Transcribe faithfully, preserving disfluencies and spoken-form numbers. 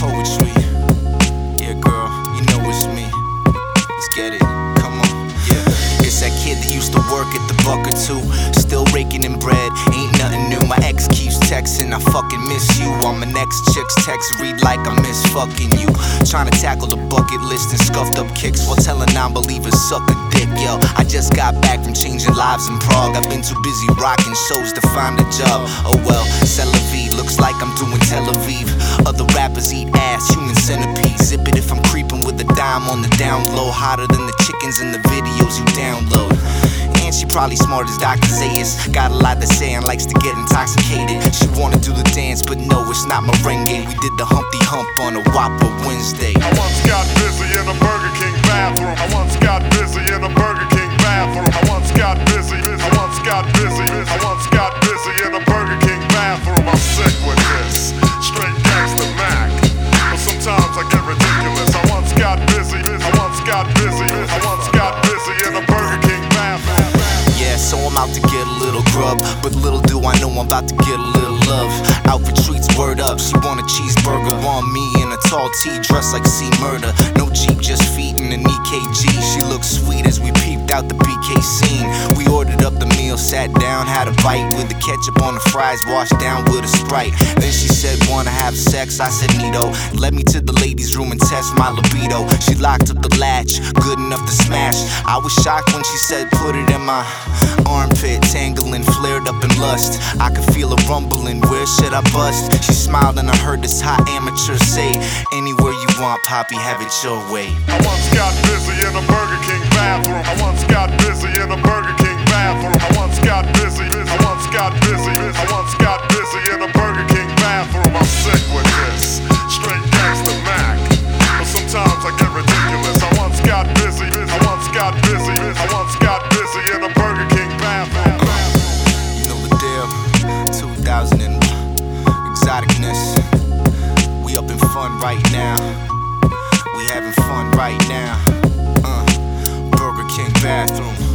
poetry. Yeah, girl, you know it's me. Let's get it, come on. Yeah, it's that kid that used to work at the Buck or Two, still raking in bread, ain't nothing new. My ex keeps texting, I fucking miss you. On my next chick's text, read like I miss fucking you. Trying to tackle the bucket list and scuffed up kicks while telling non-believers suck a dick. Yo, I just got back from changing lives in Prague. I've been too busy rocking shows to find a job. Oh well, c'est la vie, looks like I'm doing Tel Aviv. Other rappers eat ass, human centipede. Zip it if I'm creeping with a dime on the down low. Hotter than the chickens in the videos you download. And she probably smart as Doctor Zayas. Got a lot to say and likes to get intoxicated. She wanna do the dance, but no, it's not merengue. We did the Humpty Hump on a Whopper Wednesday. I once got busy in a Burger King bathroom. I once got busy in a Burger King bathroom. I once got busy, busy. I once got busy, busy. I once got busy in a Burger King bathroom. I'm sick with this, straight gangsta Mac. But sometimes I get ridiculous. I once got busy, busy. I once got busy, busy. I once got busy in a Burger King bathroom. Yeah, so I'm out to get a little grub, but little do I know I'm about to get a little love. Out for treats, word up, she want a cheeseburger on me in a tall tee, dressed like C Murder. No Jeep, just feet in an E K G. She looked sweet as we peeped out the B K scene. We ordered up the meal, sat down, had a bite with the ketchup on the fries, washed down with a Sprite. Then she said, wanna have sex? I said, neato. Led me to the ladies' room and test my libido. She locked up the latch, good enough to smash. I was shocked when she said, put it in my armpit, tangling, flared up in lust. I could feel her rumbling, where should I bust? She smiled and I heard this hot amateur say, anywhere you want, Poppy, have it your way. I once got busy in a Burger King bathroom. I once got busy in a Burger King bathroom. I once got busy, busy. I once got busy, busy. I once got busy in a Burger King bathroom. I'm sick with this, straight gangsta Mac. But sometimes I get ridiculous. I once got busy, busy. I once got busy, busy. I once got busy in a Burger King bathroom. You know the deal, two thousand and exoticness. We up in fun right now. We having fun right now. Uh, Burger King bathroom.